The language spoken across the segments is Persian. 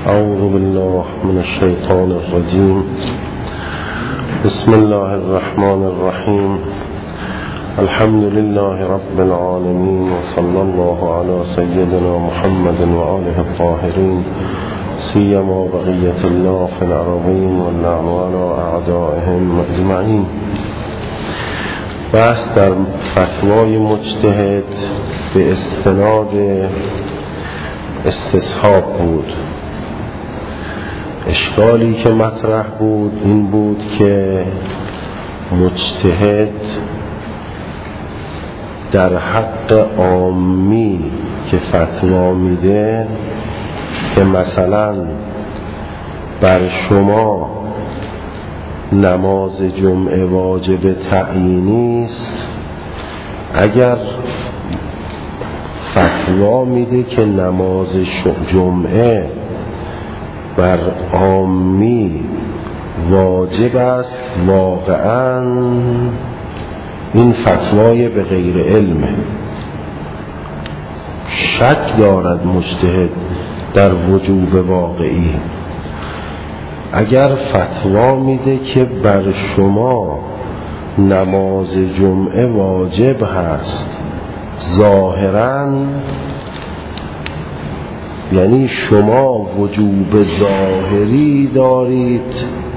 أعوذ بالله من الشيطان الرجيم. بسم الله الرحمن الرحيم. الحمد لله رب العالمين، وصلى الله على سيدنا محمد وآله الطاهرين، سيما بقية الله في الأرضين واللعن على أعدائهم أجمعين. بحث در فتوای مجتهد به استناد استصحاب بود. اشکالی که مطرح بود این بود که مجتهد در حق عامی که فتوا میده که مثلا بر شما نماز جمعه واجب تعیینی است، اگر فتوا میده که نماز جمعه بر عامی واجب است، واقعا این فتوای به غیر علمه. شک دارد مجتهد در وجوب واقعی. اگر فتوا میده که بر شما نماز جمعه واجب هست، ظاهراً یعنی شما وجوب ظاهری دارید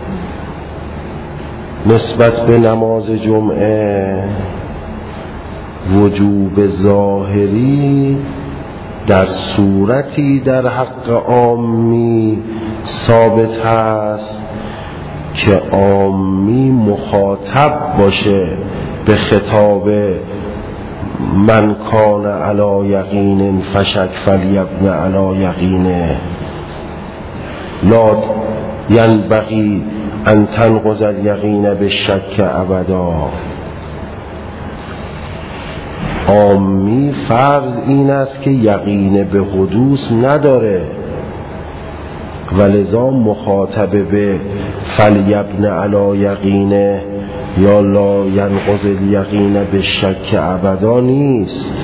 نسبت به نماز جمعه. وجوب ظاهری در صورتی در حق عامی ثابت هست که عامی مخاطب باشه به خطاب من کان علی یقین فشک فلیبن علی یقینه لا ینبغی ان تنقض الیقین بالشک ابدا. عامی فرض این است که یقین به حدوث نداره، ولذا مخاطب به فلیبن علی یقینه یا لا ینقض الیقین بالشک ابدا نیست.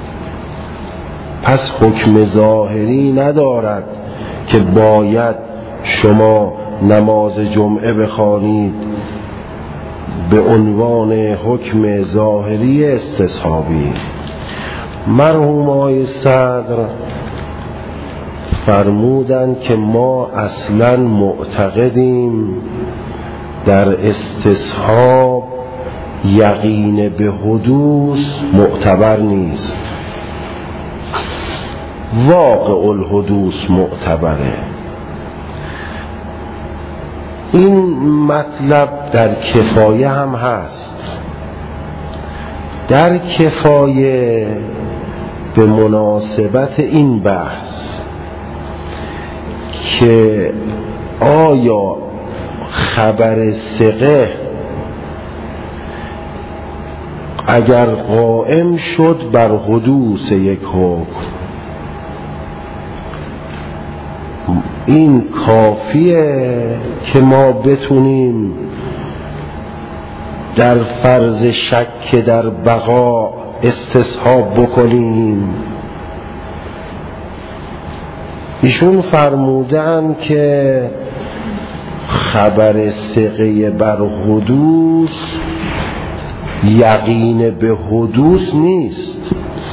پس حکم ظاهری ندارد که باید شما نماز جمعه بخوانید به عنوان حکم ظاهری استصحابی. مرحوم آقای صدر فرمودند که ما اصلا معتقدیم در استصحاب یقین به حدوث معتبر نیست، واقع الحدوث معتبره. این مطلب در کفایه هم هست. در کفایه به مناسبت این بحث که آیا خبر ثقه اگر قائم شد بر حدوث یک حکم، این کافیه که ما بتونیم در فرض شک در بقا استصحاب بکنیم؟ ایشون فرمودن که خبر ثقه بر حدوث یقین به حدوث نیست.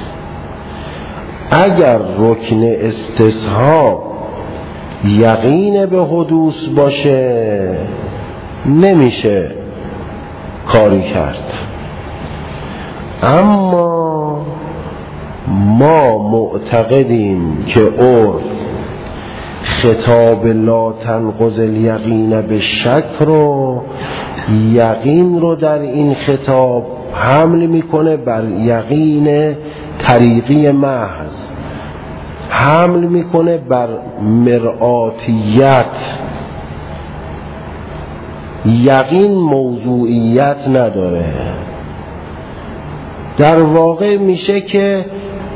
اگر رکن استصحاب یقین به حدوث باشه نمیشه کاری کرد. اما ما معتقدیم که عرف خطاب لا تنقض الیقین به شک رو، یقین رو در این خطاب حمل میکنه بر یقین طریقی محض، حمل میکنه بر مرآتیت. یقین موضوعیت نداره. در واقع میشه که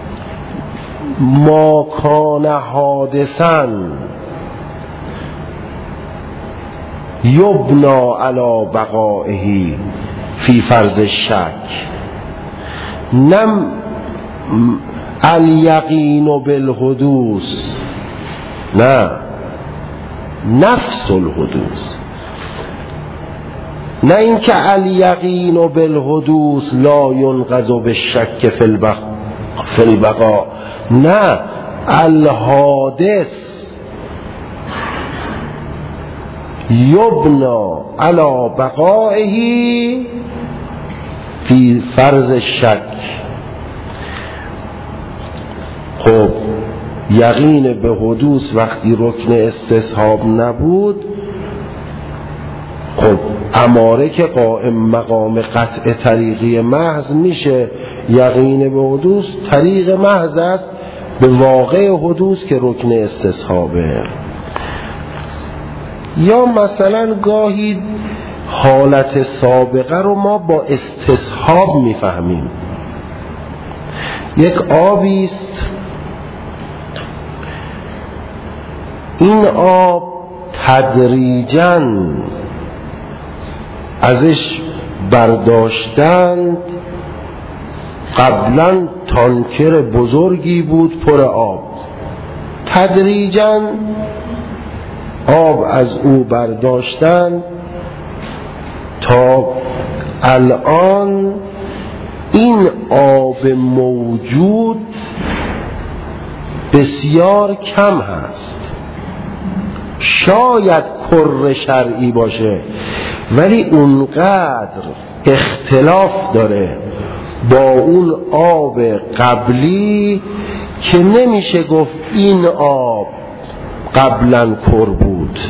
ما کان حادثا یبنا علی بقائه فی فرض شک، نم الیقین بالحدوث، نه نفس الحدوث، نه اینکه الیقین بالحدوث لا ینقض بالشک فی البقاء، نه، الحادث یبنا علی بقائه فی فرض الشک. خب یقین به حدوث وقتی رکن استصحاب نبود، خب اماره که قائم مقام قطع طریقی محض میشه. یقین به حدوث طریق محض است به واقع حدوث که رکن استصحابه. یا مثلا گاهی حالت سابقه رو ما با استصحاب میفهمیم. یک آبی است، این آب تدریجاً ازش برداشتند، قبلا تانکر بزرگی بود پر آب، تدریجاً آب از او برداشتند تا الان این آب موجود بسیار کم هست. شاید کر شرعی باشه ولی اونقدر اختلاف داره با اون آب قبلی که نمیشه گفت این آب قبلا کر بود.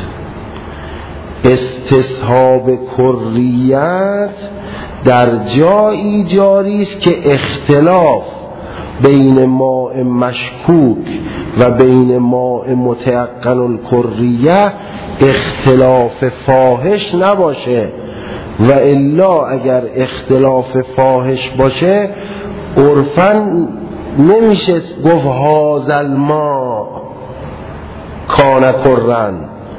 استصحاب کریت در جایی جاری است که اختلاف بین ماء مشکوک و بین ماء متيقن الکریه اختلاف فاحش نباشه، و الا اگر اختلاف فاحش باشه عرفاً نمیشه گفت هذا الماء کان کرن،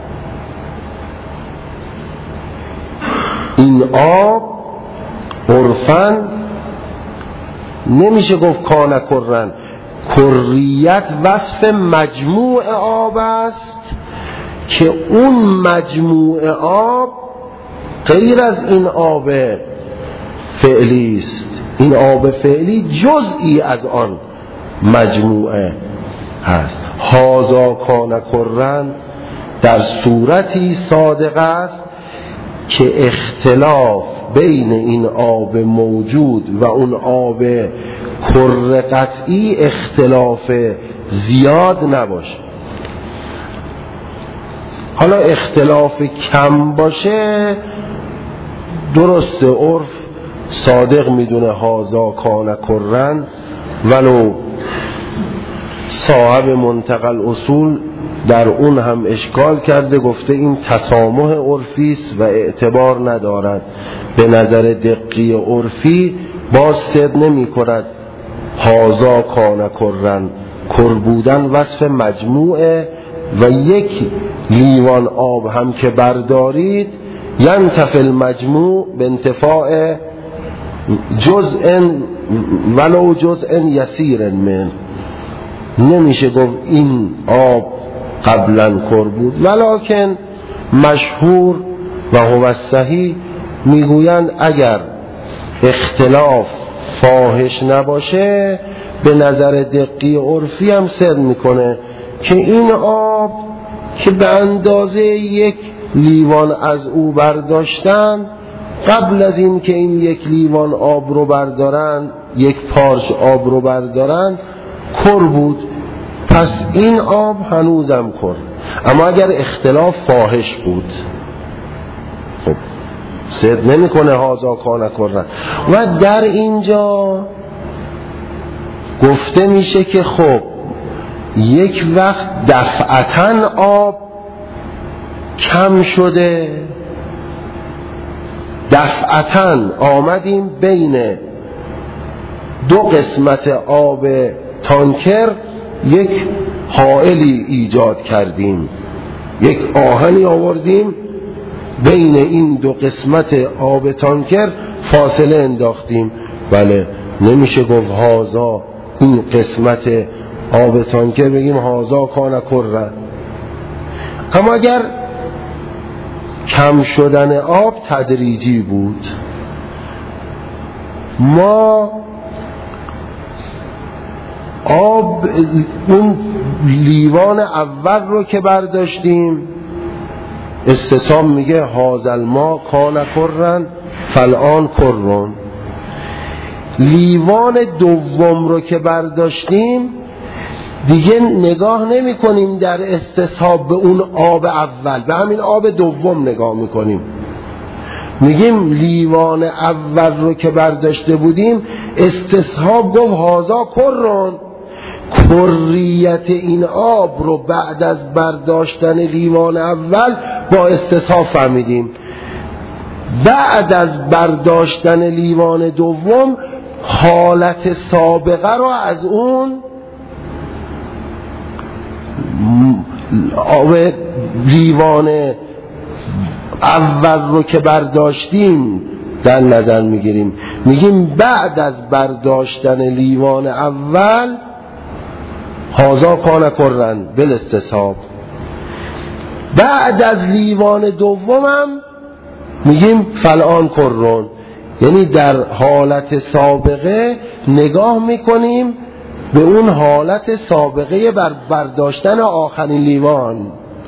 این آب عرفاً نمیشه گفت کان کرن. کریت وصف مجموع آب است که اون مجموع آب غیر از این آب فعلی است. این آب فعلی جزئی از آن مجموعه هست. هذا کان کرن در صورتی صادق است که اختلاف بین این آب موجود و اون آب کر قطعی اختلاف زیاد نباشه. حالا اختلاف کم باشه درسته، عرف صادق میدونه هذا کان کرن، ولو صاحب منتقل اصول در اون هم اشکال کرده، گفته این تسامح عرفی است و اعتبار ندارد، به نظر دقی عرفی باز صد نمی کند هذا کان کرن. کر بودن وصف مجموعه و یک لیوان آب هم که بردارید ینتفی المجموع به انتفاع جزء ولو جزء یسیر من. نمیشه گفت این آب قبلا کر بود، ولکن مشهور و هو الصحیح میگویند اگر اختلاف فاحش نباشه به نظر دقی عرفی هم صدق میکنه که این آب که به اندازه یک لیوان از او برداشتن، قبل از این که این یک لیوان آب رو بردارن، یک پارچ آب رو بردارن، کر بود، پس این آب هنوزم کر. اما اگر اختلاف فاحش بود خب صدق نمیکنه هذا کان کرن. و در اینجا گفته میشه که خب یک وقت دفعتاً آب کم شده، دفعتاً آمدیم بین دو قسمت آب تانکر یک حائلی ایجاد کردیم، یک آهنی آوردیم بین این دو قسمت آب تانکر فاصله انداختیم. بله نمیشه گفت هازا این قسمت آب تانکر بگیم هازا کان کرن. اما اگر کم شدن آب تدریجی بود. ما آب اون لیوان اول رو که برداشتیم، استصحاب میگه هازل ما کان کرن فالآن کرن. لیوان دوم رو که برداشتیم دیگه نگاه نمی کنیم در استصحاب به اون آب اول، به همین آب دوم نگاه میکنیم. میگیم لیوان اول رو که برداشته بودیم استصحاب گفت هازا کرن، کریت این آب رو بعد از برداشتن لیوان اول با استصحاب فهمیدیم. بعد از برداشتن لیوان دوم حالت سابقه رو از اون آب لیوان اول رو که برداشتیم در نظر میگیریم. میگیم بعد از برداشتن لیوان اول هازا کان کرن بالاستصحاب، بعد از لیوان دومم میگیم فالآن کرن، یعنی در حالت سابقه نگاه میکنیم به اون حالت سابقه برداشتن آخرین لیوان.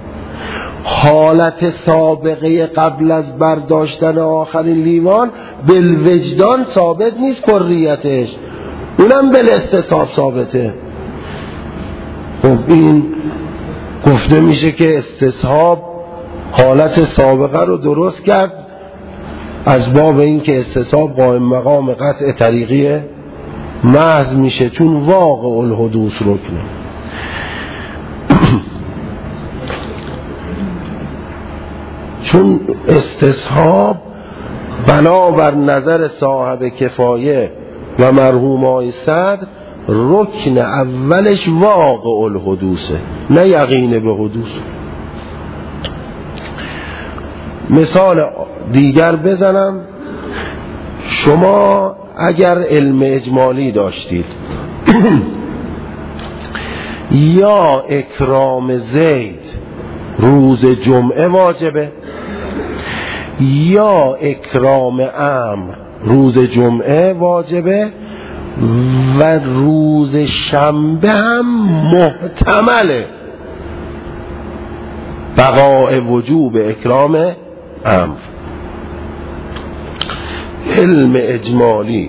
حالت سابقه قبل از برداشتن آخرین لیوان بالوجدان ثابت نیست کریتش، اونم بالاستصحاب ثابته. خب این گفته میشه که استصحاب حالت سابقه رو درست کرد از باب این که استصحاب قائم مقام قطع طریقی محض میشه، چون واقع الحدوث رکنه. چون استصحاب بنابر نظر صاحب کفایه و مرحوم آقای صدر رکن اولش واقع الحدوثه، نه یقین به حدوث. مثال دیگر بزنم، شما اگر علم اجمالی داشتید یا اکرام زید روز جمعه واجبه یا اکرام امر روز جمعه واجبه و روز شنبه هم محتمله بقاء وجوب اکرام امر. علم اجمالی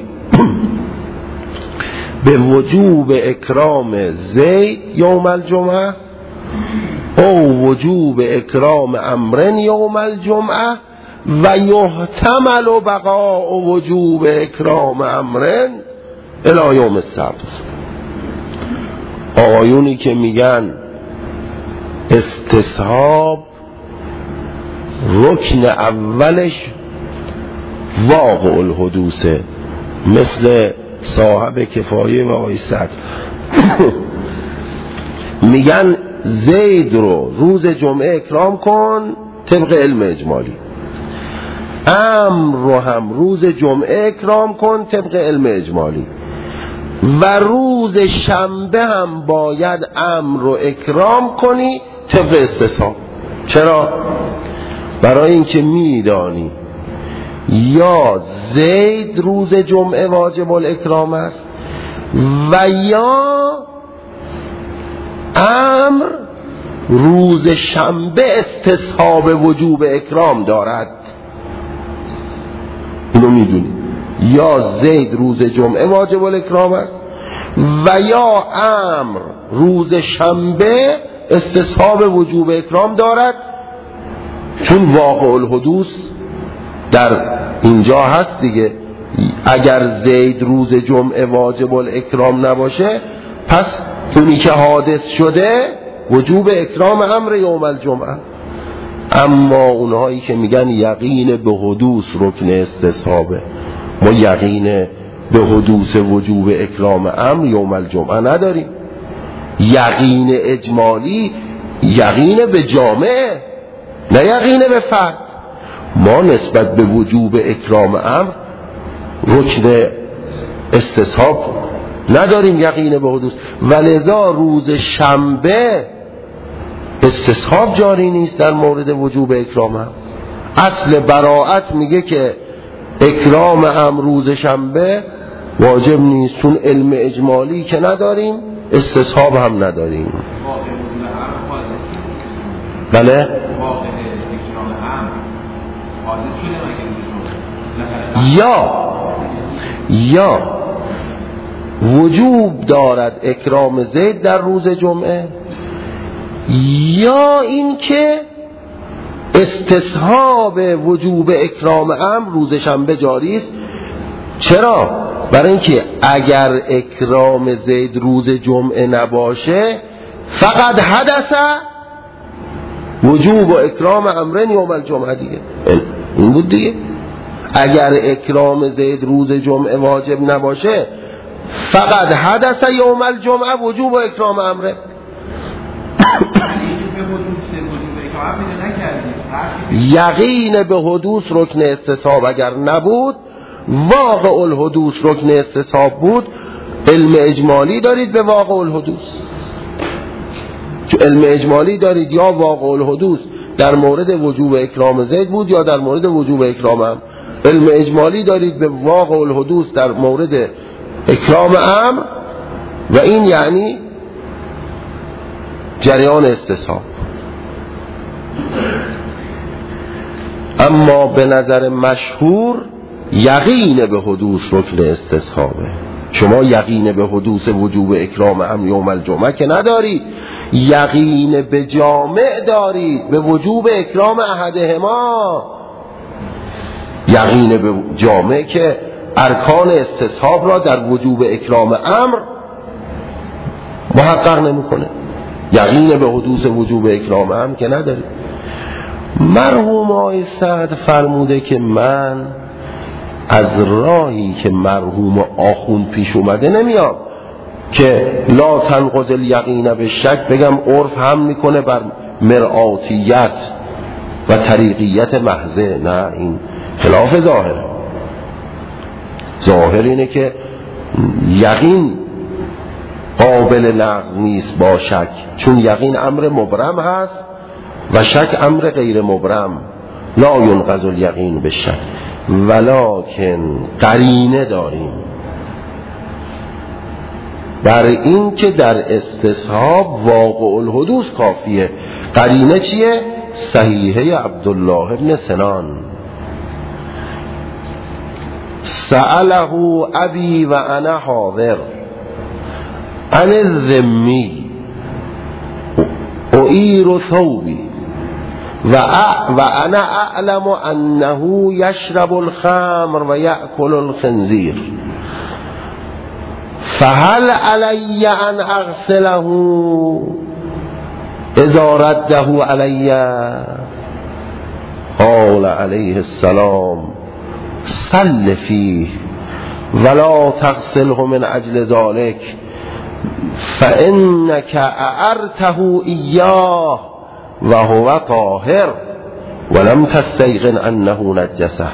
به وجوب اکرام زید یوم الجمعه او وجوب اکرام امرن یوم الجمعه و یحتمل بقاء وجوب اکرام امرن الی یوم السبت. آقایونی که میگن استصحاب رکن اولش واقع الحدوثه، مثل صاحب کفایه و آقای صدر میگن زید رو روز جمعه اکرام کن طبق علم اجمالی، امر رو هم روز جمعه اکرام کن طبق علم اجمالی، و روز شنبه هم باید امر رو اکرام کنی طبق استصحاب. چرا؟ برای اینکه میدانی یا زید روز جمعه واجب الاکرام است و یا امر روز شنبه استصحاب وجوب اکرام دارد. اینو میدونی، یا زید روز جمعه واجب الاکرام است و یا امر روز شنبه استصحاب وجوب اکرام دارد، چون واقع الحدوث در اینجا هست دیگه. اگر زید روز جمعه واجب الاکرام نباشه پس اونی که حادث شده وجوب اکرام امر یوم الجمعه. اما اونهایی که میگن یقین به حدوث رکن استصحابه، ما یقین به حدوث وجوب اکرام امر یوم الجمعه نداریم. یقین اجمالی یقین به جامعه، نه یقین به فرد. ما نسبت به وجوب اکرام امر رکن استصحاب نداریم یقین به حدوث، ولذا روز شنبه استصحاب جاری نیست در مورد وجوب اکرام امر. اصل براءت میگه که اکرام امر روز شنبه واجب نیست، چون علم اجمالی که نداریم، استصحاب هم نداریم. بله؟ یا وجوب دارد اکرام زید در روز جمعه، یا این که استصحاب وجوب اکرام امر روز شنبه جاری است. چرا؟ برای اینکه اگر اکرام زید روز جمعه نباشه فقط حدث وجوب و اکرام امرین یوم الجمعه دیگه. این بود دیگه. اگر اکرام زید روز جمعه واجب نباشه فقط حدث یوم الجمعه وجوب و اکرام امره. یقین به حدوث رکن استصحاب اگر نبود، واقع الحدوث رکن استصحاب بود، علم اجمالی دارید به واقع الحدوث. چون علم اجمالی دارید یا واقع الحدوث در مورد وجوب اکرام زید بود یا در مورد وجوب اکرام امر. علم اجمالی دارید به واقع الحدوث در مورد اکرام امر و این یعنی جریان استصحاب. اما به نظر مشهور یقین به حدوث رکن استصحابه. شما یقین به حدوث وجوب اکرام امر یوم الجمعه که ندارید، یقین به جامع دارید به وجوب اکرام احدهما. یقین به جامع که ارکان استصحاب را در وجوب اکرام امر محقق نمی‌کنه. یقین به حدوث وجوب اکرام امر که ندارید. مرحوم آقای سعد فرموده که من از راهی که مرحوم آخوند پیش اومده نمیام که لا تنقض الیقین به شک بگم عرف هم میکنه بر مرآتیت و طریقیت محضه. نه، این خلاف ظاهره. ظاهر اینه که یقین قابل لغو نیست با شک، چون یقین امر مبرم هست و شک امر غیر مبرم. لا ینقض الیقین به شک، ولکن قرینه داریم بر این که در استصحاب واقع الحدوث کافیه. قرینه چیه؟ صحیحه عبدالله ابن سنان. سأله ابی و انا حاضر عن الذمی اعیر ثوبی و انا اعلم انه یشرب الخمر و یأکل الخنزیر فهل علی ان اغسله اذا رده علی؟ قال علیه السلام صل فیه ولا تغسله من اجل ذلك فانك اعرته ایاه و هو طاهر ولم تستيقن انه نجسه.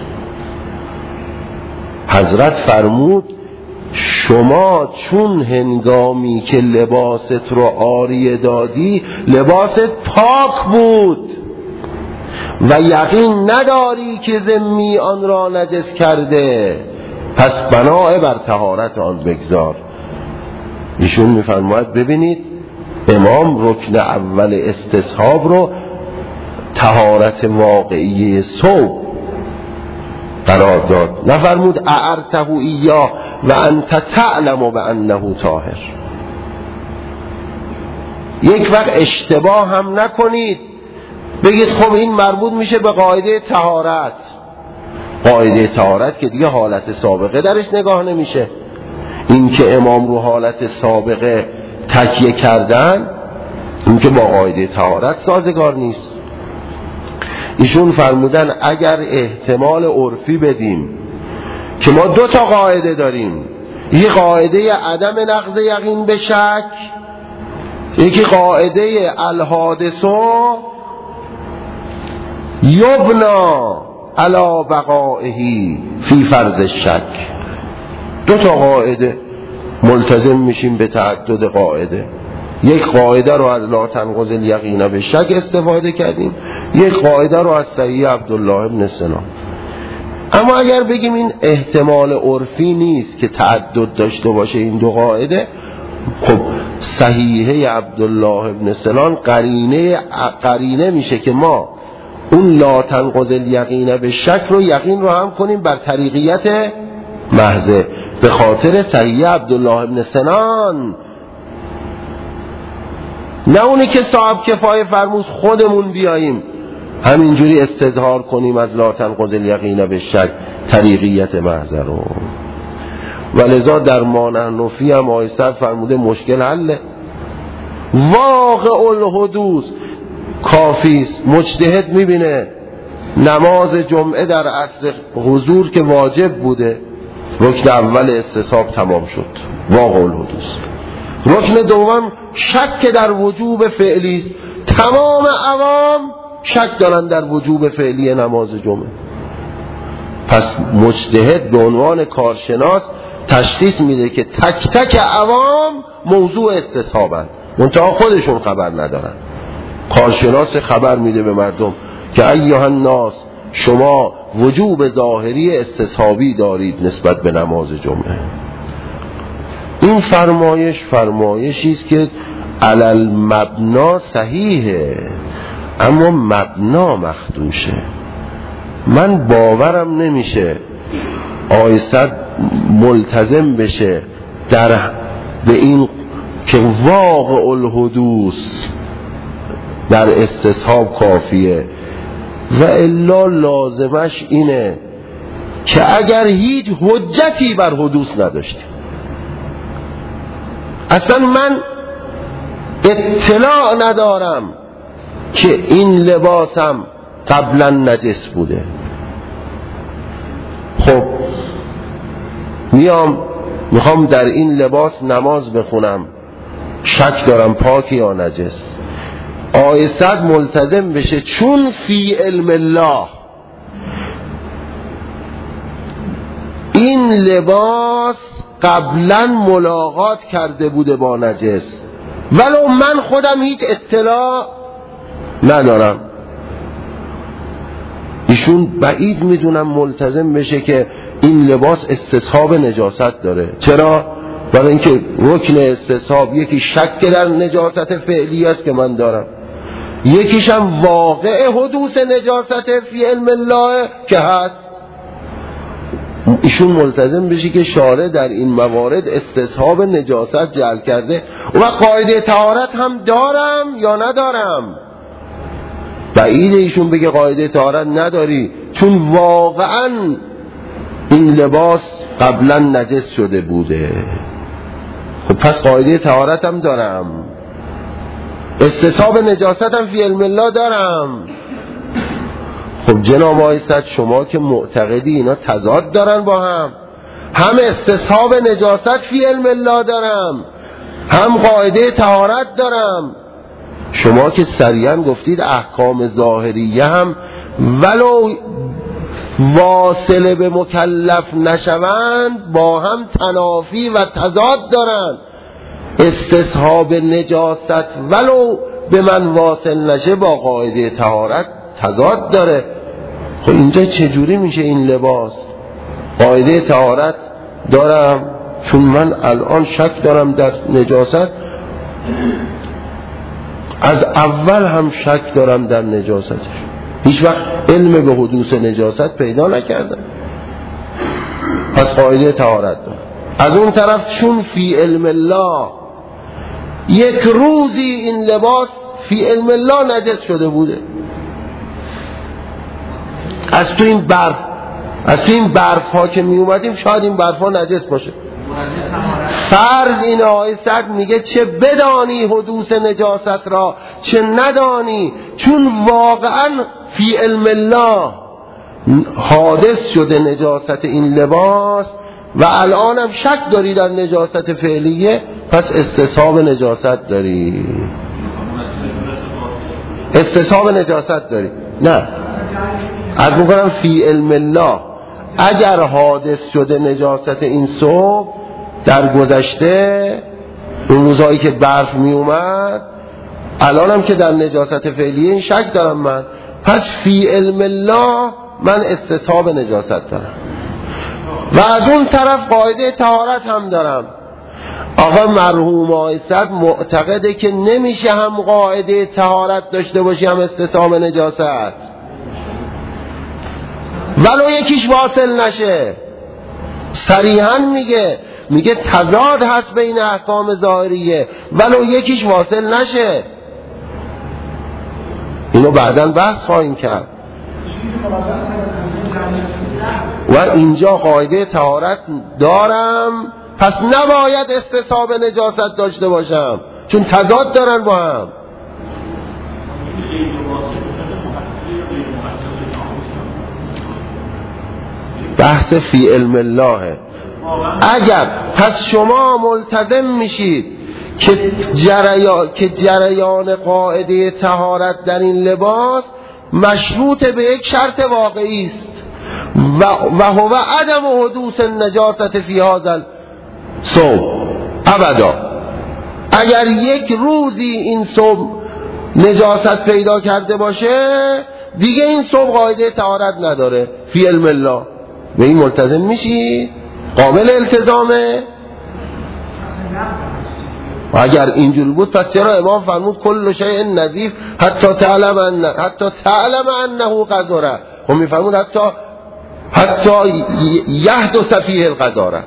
حضرت فرمود شما چون هنگامی که لباست رو عاریه دادی لباست پاک بود و یقین نداری که ذمی آن را نجس کرده، پس بناء بر طهارت آن بگذار. ایشون میفرماید ببینید امام رکن اول استصحاب رو طهارت واقعی ثوب قرار داد، نفرمود اعرته ایاه و انت تعلم بانه طاهر. یک وقت اشتباه هم نکنید بگید خب این مربوط میشه به قاعده طهارت. قاعده طهارت که دیگه حالت سابقه درش نگاه نمیشه. این که امام رو حالت سابقه تکیه کردن این که با قاعده طهارت سازگار نیست. ایشون فرمودن اگر احتمال عرفی بدیم که ما دو تا قاعده داریم، یکی قاعده عدم نقض یقین به شک، یکی قاعده الحادث یبنا علی بقائه فی فرض الشک. دو تا قاعده ملتزم میشیم به تعدد قاعده. یک قاعده رو از لا تنقض الیقین به شک استفاده کردیم، یک قاعده رو از صحیح عبدالله بن سنان. اما اگر بگیم این احتمال عرفی نیست که تعدد داشته باشه این دو قاعده، خب صحیحه عبدالله بن سنان قرینه میشه که ما اون لا تنقض الیقین به شک رو یقین رو هم کنیم بر طریقیت محضه، به خاطر صحیح عبدالله بن سنان، نه اونی که صاحب کفایه فرمود خودمون بیاییم همینجوری استظهار کنیم از لا تنقض الیقین به شک طریقیت محضه رو. ولذا در مانعنفی هم آیسر فرموده مشکل حله، واقع الحدوث کافیست. مجتهد میبینه نماز جمعه در عصر حضور که واجب بوده، رکن اول استصحاب تمام شد، واقع الحدوث. رکن دوم شک در وجوب فعلی است، تمام عوام شک دارن در وجوب فعلی نماز جمعه. پس مجتهد به عنوان کارشناس تشخیص میده که تک تک عوام موضوع استصحابن، منتها خودشون خبر ندارن. کارشناس خبر میده به مردم که ایها الناس، شما وجوب ظاهری استصحابی دارید نسبت به نماز جمعه. این فرمایشی است که علل مبنا صحیحه، اما مبنا مخدوشه. من باورم نمیشه آیسد ملتزم بشه به این که واقع الحدوث در استصحاب کافیه، و الا لازمش اینه که اگر هیچ حجتی بر حدوث نداشتیم، اصلا من اطلاع ندارم که این لباسم قبلا نجس بوده، خب میخوام در این لباس نماز بخونم، شک دارم پاک یا نجس. آیسد ملتزم بشه چون فی علم الله این لباس قبلا ملاقات کرده بوده با نجس، ولو من خودم هیچ اطلاع ندارم. ایشون بعید میدونم ملتزم بشه که این لباس استصحاب نجاست داره. چرا؟ برای اینکه رکن استصحاب یکی شک در نجاست فعلی است که من دارم، یکیش هم واقع حدوث نجاست فی علم الله که هست. ایشون ملتزم بشه که شارع در این موارد استصحاب نجاست جعل کرده. و قاعده طهارت هم دارم یا ندارم؟ بعید ایشون بگه قاعده طهارت نداری، چون واقعا این لباس قبلا نجس شده بوده. خب پس قاعده طهارت هم دارم، استصحاب نجاست هم فی علم الله دارم. خب جناب آقای صد، شما که معتقدی اینا تضاد دارن با هم استصحاب نجاست فی علم الله دارم، هم قاعده طهارت دارم. شما که صریحا گفتید احکام ظاهریه هم ولو واصل به مکلف نشوند با هم تنافی و تضاد دارن. استصحاب نجاست ولو به من واصل نشه با قاعده طهارت تضاد داره. خب اینجا چجوری میشه این لباس؟ قاعده طهارت دارم چون من الان شک دارم در نجاست، از اول هم شک دارم در نجاستش، هیچ وقت علم به حدوث نجاست پیدا نکردم، پس قاعده طهارت دارم. از اون طرف چون فی علم الله یک روزی این لباس فی علم الله نجس شده بوده، از تو این برف ها که می اومدیم شاید این برف ها نجس باشه. فرض این آیه صد میگه چه بدانی حدوث نجاست را چه ندانی، چون واقعا فی علم الله حادث شده نجاست این لباس و الان هم شک داری در نجاست فعلیه، پس استصحاب نجاست داری. استصحاب نجاست داری. نه، از میکنم فی علم الله اگر حادث شده نجاست این صبح در گذشته اون روزهایی که برف می اومد، الان هم که در نجاست فعلیه این شک دارم من، پس فی علم الله من استتاب نجاست دارم و از اون طرف قاعده طهارت هم دارم. آقا مرحوم آقای سعد معتقده که نمیشه هم قاعده طهارت داشته باشی هم استتاب نجاست، ولو یکیش واصل نشه. صریحا میگه تضاد هست بین احکام ظاهریه ولو یکیش واصل نشه. اینو بعداً بحث خواهیم کرد. و اینجا قاعده طهارت دارم پس نباید استتاب نجاست داشته باشم چون تضاد دارن با هم. بحث فی علم الله. اگر پس شما ملتزم میشید که جریان قاعده طهارت در این لباس مشروط به یک شرط واقعی است و هو عدم حدوث النجاست فی هذا الصوم ابدا. اگر یک روزی این صوم نجاست پیدا کرده باشه دیگه این صوم قاعده طهارت نداره فی علم الله. به این ملتزم میشی؟ قابل التزامه؟ و اگر اینجور بود پس چرا امام فرمود کل شیء نظیف حتی تعلم انه قذره؟ خب میفرمود حتی یحدث فیه القذاره.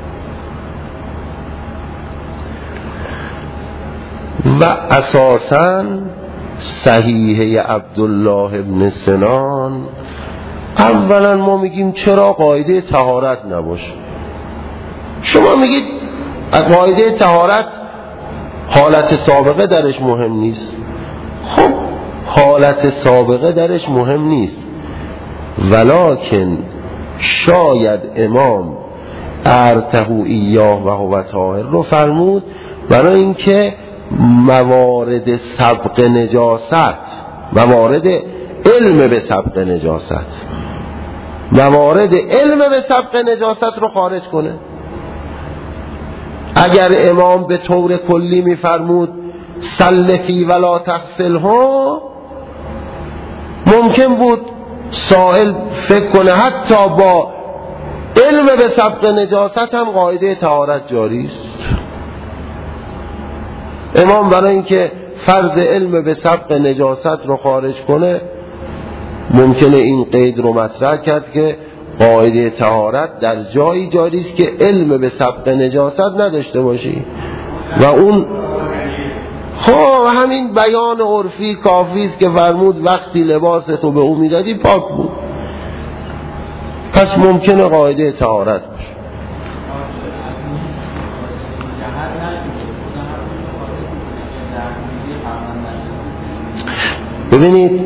و اساساً صحیحه عبدالله ابن سنان اولا ما میگیم چرا قاعده طهارت نباشه؟ شما میگید قاعده طهارت حالت سابقه درش مهم نیست. خب حالت سابقه درش مهم نیست ولکن شاید امام ارته ایاه و هو طاهر رو فرمود برای اینکه موارد سبق نجاست، موارد علم به سبق نجاست، موارد علم به سبق نجاست رو خارج کنه. اگر امام به طور کلی میفرمود سلفی ولا تغسله ممکن بود سائل فکر کنه حتی با علم به سبق نجاست هم قاعده طهارت جاری است. امام برای اینکه فرض علم به سبق نجاست رو خارج کنه ممکنه این قید رو مطرح کرد که قاعده طهارت در جایی جاری است که علم به سبق نجاست نداشته باشی و اون خب همین بیان عرفی کافی است که فرمود وقتی لباس تو به او میدادی پاک بود. پس ممکنه قاعده طهارت باشه. ببینید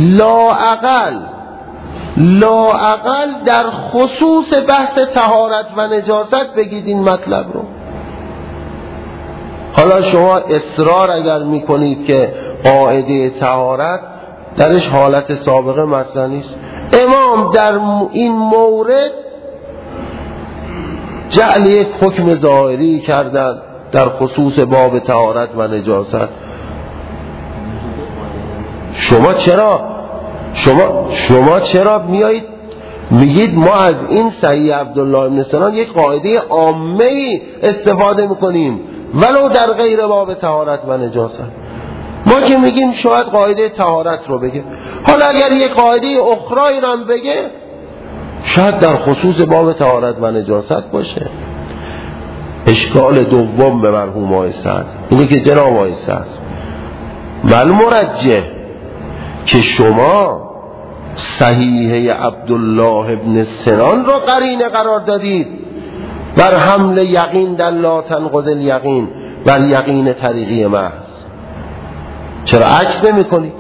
لااقل در خصوص بحث طهارت و نجاست بگید این مطلب رو. حالا شما اصرار اگر میکنید که قاعده طهارت درش حالت سابقه مطرح نیست، امام در این مورد جعل یک حکم ظاهری کردن در خصوص باب طهارت و نجاست. شما چرا میایید میگید ما از این صحیح عبدالله ابن سنان یک قاعده عامه‌ای استفاده میکنیم ولو در غیر باب طهارت و نجاست؟ ما که میگیم شاید قاعده طهارت رو بگه، حالا اگر یک قاعده اخرایی رو هم بگه شاید در خصوص باب طهارت و نجاست باشه. اشکال دوم به مرحوم آقای سعد اینه که جناب آقای سعد مرجح که شما صحیحه عبدالله ابن سنان رو قرینه قرار دادید بر حمل یقین در لا تنقض الیقین بر یقین طریقی محض، چرا عکس نمی کنید؟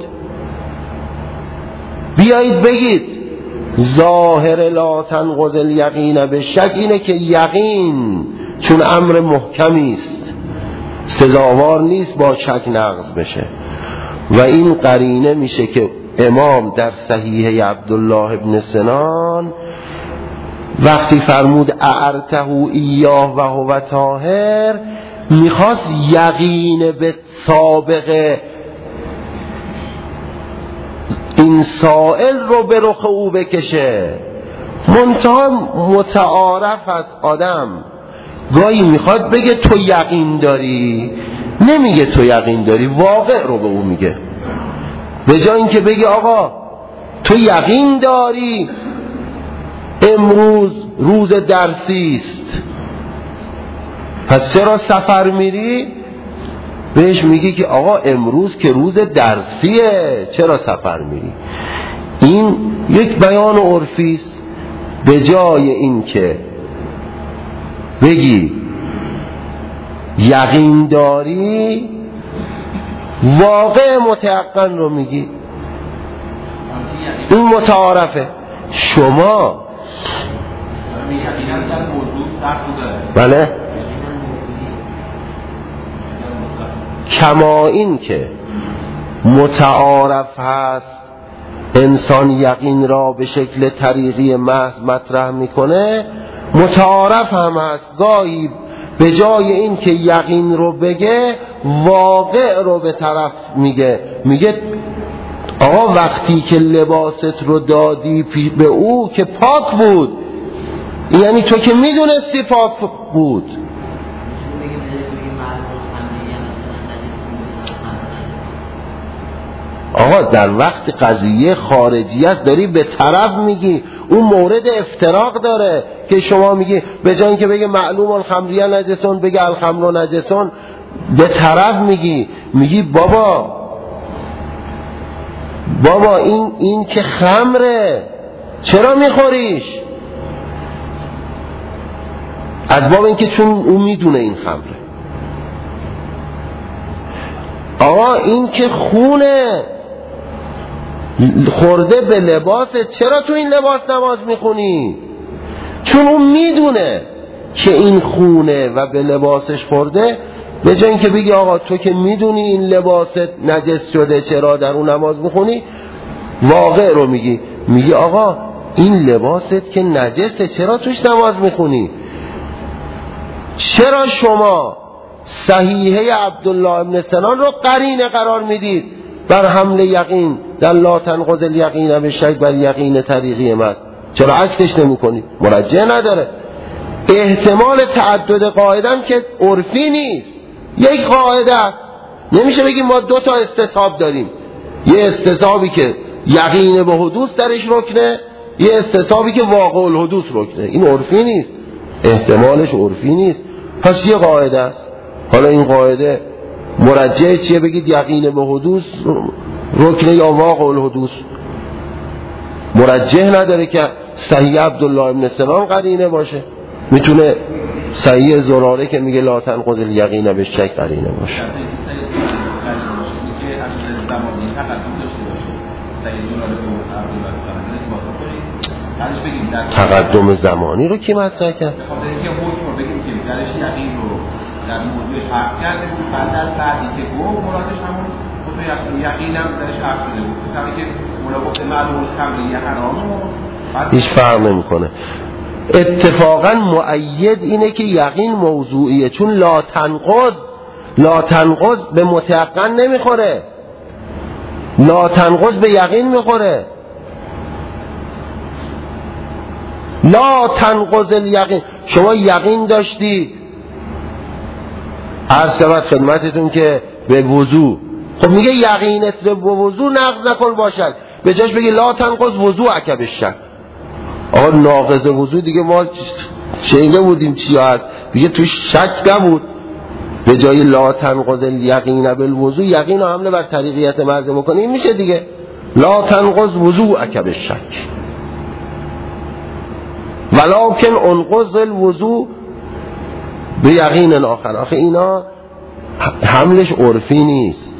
بیایید بگید ظاهر لا تنقض الیقین به شک اینه که یقین چون امر محکمی است سزاوار نیست با شک نقض بشه و این قرینه میشه که امام در صحیحه عبدالله ابن سنان وقتی فرمود اعرته ایاه و هو طاهر میخواست یقین به سابقه این سائل رو به رخ او بکشه. منتها متعارف از آدم گاهی میخواد بگه تو یقین داری، نمیگه تو یقین داری، واقع رو به او میگه. به جای اینکه بگه آقا تو یقین داری امروز روز درسی است، پس چرا سفر میری؟ بهش میگه که آقا امروز که روز درسیه، چرا سفر میری؟ این یک بیان عرفی است. به جای این که بگی یقین داری، واقع متیقن رو میگی. این متعارفه. شما بله کما این که متعارف هست انسان یقین را به شکل طریقی محض مطرح میکنه، متعارف هم هست گاهی به جای این که یقین رو بگه واقع رو به طرف میگه آقا وقتی که لباست رو دادی به او که پاک بود، یعنی تو که میدونستی پاک بود. آقا در وقت قضیه خارجی است داری به طرف میگی، اون مورد افتراق داره که شما میگی به جای اینکه بگه معلوم الخمریه نجسون بگه الخمر نجسون، به طرف میگی بابا این که خمره چرا میخوریش؟ از باب اینکه چون اون میدونه این خمره. آقا این که خونه خورده به لباست، چرا تو این لباس نماز میخونی؟ چون اون میدونه که این خونه و به لباسش خورده. به جای اینکه بگی آقا تو که میدونی این لباست نجس شده چرا در اون نماز میخونی، واقع رو میگی آقا این لباست که نجسه چرا توش نماز میخونی؟ چرا شما صحیحه عبدالله ابن سنان رو قرینه قرار میدید بر حمل یقین در لا تنقض الیقین بالشک بر یقین طریقی مست؟ چرا عکسش نمی کنید؟ مرجع نداره. احتمال تعدد قاعده هم که عرفی نیست، یک قاعده است. نمیشه بگیم ما دو تا استصحاب داریم، یه استصحابی که یقین به حدوث درش رکنه، یه استصحابی که واقع الحدوث رکنه. این عرفی نیست، احتمالش عرفی نیست، پس یه قاعده است. حالا این قاعده مرجع چیه؟ بگید یقین به حدوث رکنه یا واقع الحدوث. مرجح نداره که صحیح عبدالله ابن سنان قرینه باشه، میتونه صحیح زراره که میگه لا تنقض الیقین بالشک قرینه باشه. تقدم زمانی رو کی مطرح کرد؟ در موضوعش حرف کرده بود، بعد از بعدی که گفت مرادش همون خود یقینم درش حرف شده بود. مثلا که ملاقات معلوم خمریه حرامه هیچ فرق نمیکنه. اتفاقا مؤید اینه که یقین موضوعیه، چون لا تنقض به متیقن نمیخوره، لا تنقض به یقین میخوره. لا تنقض الیقین، شما یقین داشتی عرض شود خدمتتون که به وضو، خب میگه یقینت رو به وضو نقض نکن باشد، به جاش بگه لا تنقض وضوءک بالشک. آقا ناقض وضو دیگه ما شنیده بودیم چی هست دیگه، توش شک نبود. به جای لا تنقض الیقین بالوضو یقین رو حمله بر طریقیت محض بکنی میشه دیگه لا تنقض وضوءک بالشک ولکن انقض الوضو به یقین آخر. آخه اینا حملش عرفی نیست.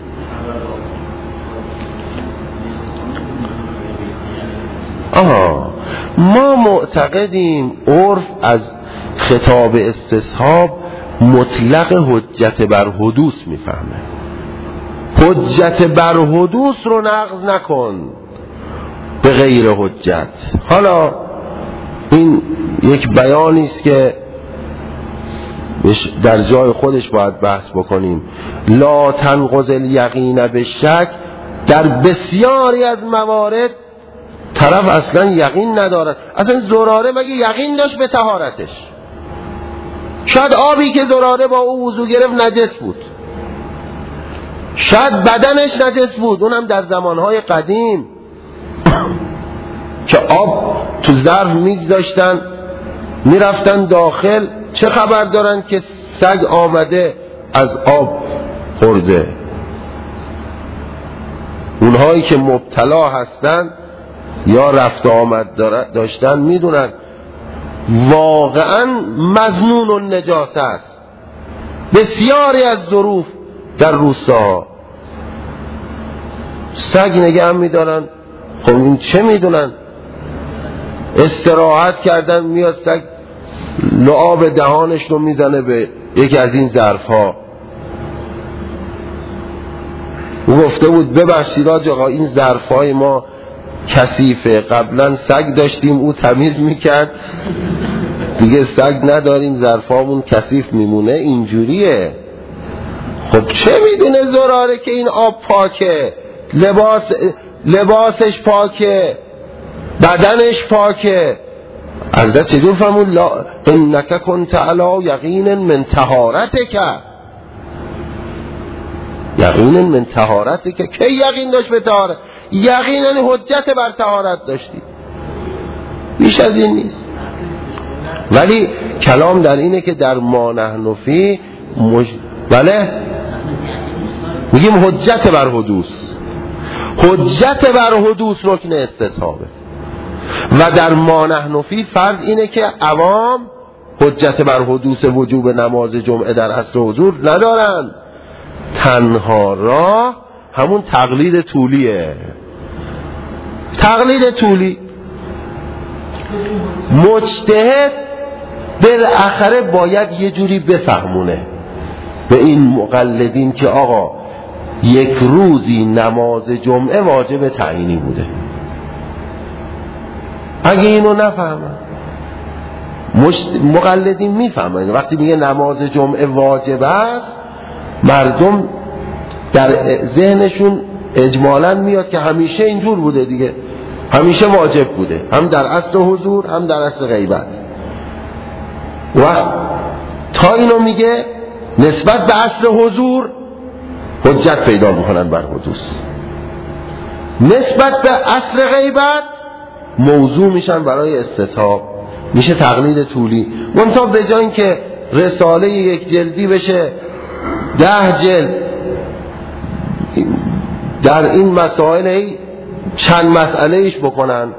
ما معتقدیم عرف از خطاب استصحاب مطلق حجت بر حدوث میفهمه. حجت بر حدوث رو نقض نکن به غیر حجت. حالا این یک بیانی است که در جای خودش باید بحث بکنیم. لا تنقض الیقین بالشک در بسیاری از موارد طرف اصلا یقین ندارد. اصلا زراره مگه یقین داشت به طهارتش؟ شاید آبی که زراره با او وضو گرفت نجس بود، شاید بدنش نجس بود، اونم در زمانهای قدیم که آب تو ظرف میگذاشتن میرفتن داخل، چه خبر دارن که سگ آمده از آب خورده؟ اونهایی که مبتلا هستن یا رفت آمد داشتن میدونن واقعا مظنون النجاسه است. بسیاری از ظروف در روستاها سگ نگه میدارن. خب این چه میدونن؟ استراحت کردن میاد سگ لعاب دهانش رو میزنه به یکی از این ظرف ها. او گفته بود ببخشید آقا این ظرف های ما کثیفه، قبلا سگ داشتیم او تمیز میکرد، دیگه سگ نداریم ظرفامون کثیف میمونه. اینجوریه. خب چه میدونه زراره که این آب پاکه، لباسش پاکه، بدنش پاکه؟ حضرت چجور فرمود انک کنت علی یقین من طهارتک، یقین من طهارتک. کی یقین داشت به طهارت؟ یقین یعنی حجت بر طهارت داشتی، بیش از این نیست. ولی کلام در اینه که در ما نحن فی بله میگیم حجت بر حدوث، حجت بر حدوث رکن استصحابه. و در ما نحن فی فرض اینه که عوام حجت بر حدوث وجوب نماز جمعه در عصر حضور ندارن. تنها راه همون تقلید طولیه، تقلید طولی. مجتهد بالاخره باید یه جوری بفهمونه به این مقلدین که آقا یک روزی نماز جمعه واجب تعیینی بوده. اگه اینو نفهمن مقلدین میفهمن وقتی میگه نماز جمعه واجب است، مردم در ذهنشون اجمالاً میاد که همیشه اینجور بوده دیگه، همیشه واجب بوده، هم در عصر حضور هم در عصر غیبت. و تا اینو میگه نسبت به عصر حضور حجت پیدا میکنن بر حدوث، نسبت به عصر غیبت موضوع میشن برای استصحاب، میشه تقلید طولی. منتها به جای اینکه رساله یک جلدی بشه 10 جلد در این مسائل چند مسئله ایش بکنن،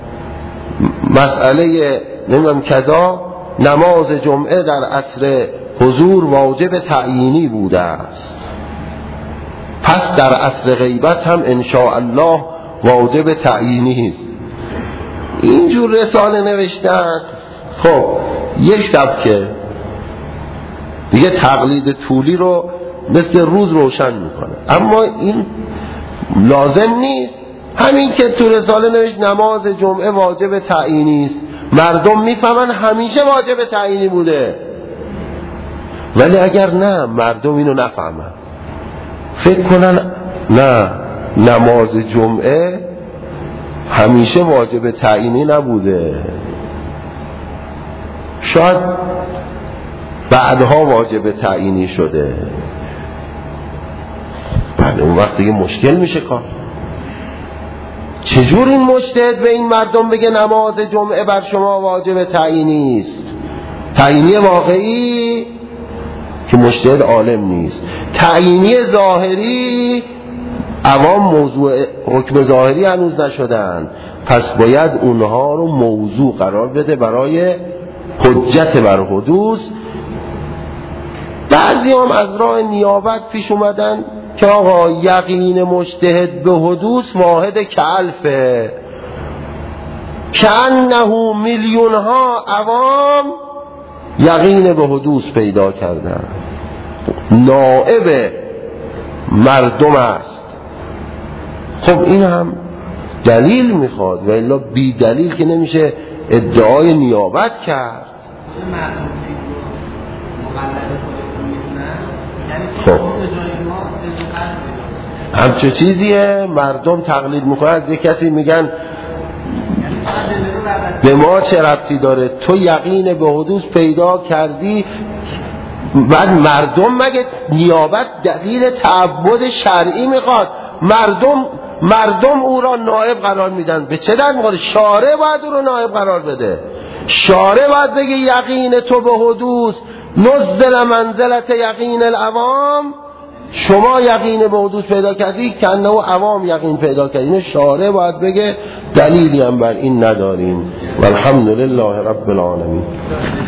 مسئله نمیدونم کذا نماز جمعه در عصر حضور واجب تعیینی بوده است، پس در عصر غیبت هم انشاءالله واجب تعیینی است. اینجور رساله نوشتن. خب یک سبکه دیگه تقلید طولی رو مثل روز روشن میکنه. اما این لازم نیست. همین که تو رساله نوشت نماز جمعه واجب تعیینی است، مردم میفهمن همیشه واجب تعیینی بوده. ولی اگر نه مردم اینو نفهمن، فکر کنن نه نماز جمعه همیشه واجب تعیینی نبوده، شاید بعدها واجب تعیینی شده. بله اون وقت دیگه مشکل میشه کار. چجور این مجتهد به این مردم بگه نماز جمعه بر شما واجب تعیینی است؟ تعیینی واقعی که مجتهد عالم نیست، تعیینی ظاهری عوام موضوع حکم ظاهری هنوز نشدن، پس باید اونها رو موضوع قرار بده برای حجت بر حدوث. بعضی هم از راه نیابت پیش اومدن که آقا یقین مجتهد به حدوث واحد کالفه، کأنه میلیون ها عوام یقین به حدوث پیدا کردن، نائب مردم است. خب این هم دلیل میخواد و الا بی دلیل که نمیشه ادعای نیابت کرد. همچه چیزیه. مردم تقلید میکنن از یک کسی، میگن به ما چه ربطی داره، تو یقین به حدوث پیدا کردی. بعد مردم مگه نیابت دلیل تعبد شرعی میخواد؟ مردم او را نائب قرار میدن. به چه درد میخواد؟ شارع باید او را نائب قرار بده. شارع باید بگه یقین تو به حدوث نزل منزلت یقین العوام، شما یقین به حدوث پیدا کردی که انه عوام یقین پیدا کردین. شارع باید بگه، دلیلی هم بر این نداریم. والحمدلله رب العالمین.